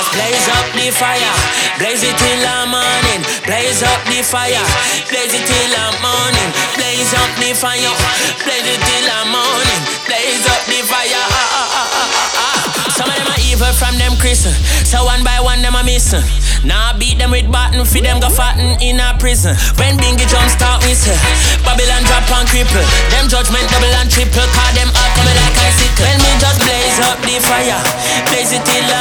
just blaze up the fire. Blaze it till the morning. Blaze up the fire. Blaze it till the morning. Blaze up the fire. Blaze it till the morning. Blaze up the fire. Some of them are evil from them Christian. So one by one them are missing. Now beat them with baton, feed them go fatten in a prison. When Bingy jump start whistle, Babylon drop and cripple. Them judgment double and triple, call them out coming like icicle. When me just blaze up the fire, blaze it till the